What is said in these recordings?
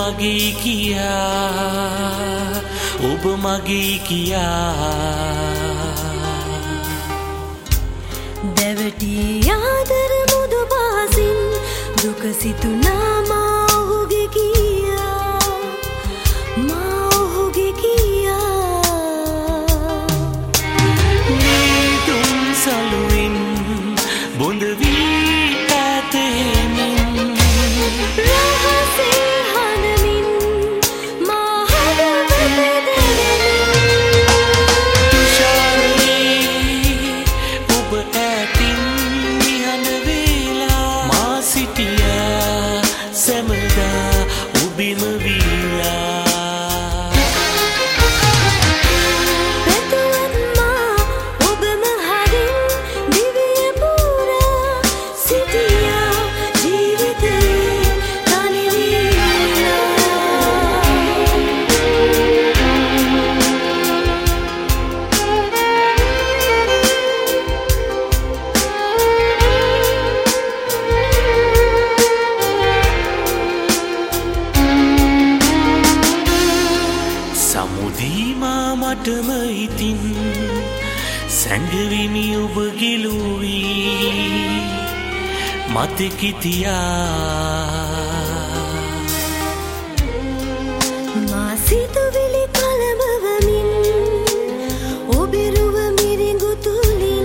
මගේ කියා ඔබ මගේ කියා දැවටි ආදර මුදු පාසින් දුක සිතුනා මා ඔහුගේ කියා මා ඔහුගේ කියා නීතුම් සලුවෙන් බොඳ වී පැතෙමින් රහසේ හනමින් මා හදවත දෙලෙමින් තුෂාරයේ ඔබ ඈතින් නිහඬ වෙලා මා සිටියා සැමදා ඔබෙම වීලා පැතුවත් මා ඔබම හරින් දිවිය පුරා සිටියා ජීවිතයේ තනි වීලා සමුදීමා මටම ඉතින් සැඟවිමි ඔබ ගිලුවී මතකිතියා මා සිතුවිලි කලඹවමින් ඔබිරුව මිරිඟු තුලින්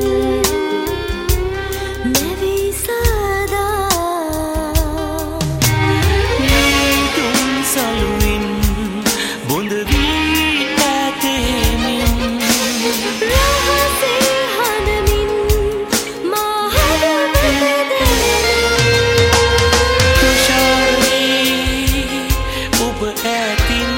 නැවී සදා නීතුම් සලුවෙන් බොඳ වී පැතෙමින් රහසේ හනමින් මා හදවත දෙලෙමින් තුෂාරයේ ඔබ ඈතින්